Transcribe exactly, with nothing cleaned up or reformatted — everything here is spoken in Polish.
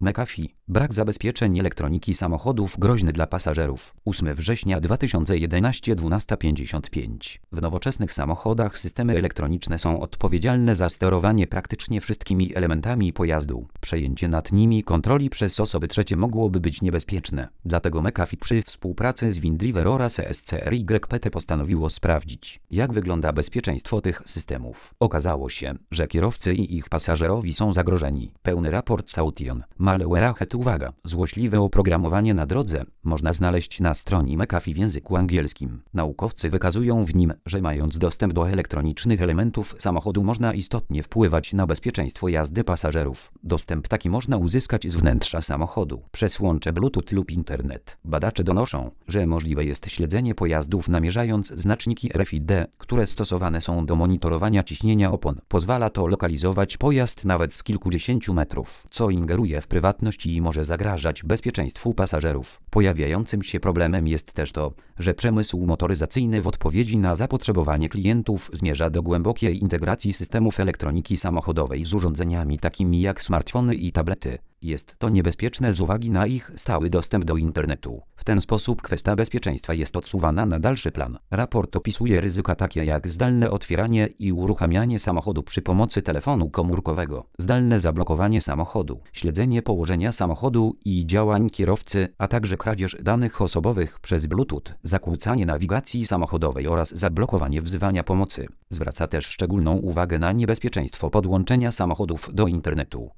McAfee. Brak zabezpieczeń elektroniki samochodów groźny dla pasażerów. ósmego września dwa tysiące jedenastego, dwunasta pięćdziesiąt pięć. W nowoczesnych samochodach systemy elektroniczne są odpowiedzialne za sterowanie praktycznie wszystkimi elementami pojazdu. Przejęcie nad nimi kontroli przez osoby trzecie mogłoby być niebezpieczne. Dlatego McAfee przy współpracy z Windriver oraz S C R Y P T postanowiło sprawdzić, jak wygląda bezpieczeństwo tych systemów. Okazało się, że kierowcy i ich pasażerowie są zagrożeni. Pełny raport Caution. Malware Ahead. Uwaga! Złośliwe oprogramowanie na drodze można znaleźć na stronie McAfee w języku angielskim. Naukowcy wykazują w nim, że mając dostęp do elektronicznych elementów samochodu można istotnie wpływać na bezpieczeństwo jazdy pasażerów. Dostęp taki można uzyskać z wnętrza samochodu przez łącze Bluetooth lub internet. Badacze donoszą, że możliwe jest śledzenie pojazdów namierzając znaczniki R F I D, które stosowane są do monitorowania ciśnienia opon. Pozwala to lokalizować pojazd nawet z kilkudziesięciu metrów, co ingeruje w prywatność i może zagrażać bezpieczeństwu pasażerów. Pojawiającym się problemem jest też to, że przemysł motoryzacyjny w odpowiedzi na zapotrzebowanie klientów zmierza do głębokiej integracji systemów elektroniki samochodowej z urządzeniami takimi jak smartfony i tablety. Jest to niebezpieczne z uwagi na ich stały dostęp do internetu. W ten sposób kwestia bezpieczeństwa jest odsuwana na dalszy plan. Raport opisuje ryzyka takie jak zdalne otwieranie i uruchamianie samochodu przy pomocy telefonu komórkowego, zdalne zablokowanie samochodu, śledzenie położenia samochodu i działań kierowcy, a także kradzież danych osobowych przez Bluetooth, zakłócanie nawigacji samochodowej oraz zablokowanie wzywania pomocy. Zwraca też szczególną uwagę na niebezpieczeństwo podłączenia samochodów do internetu.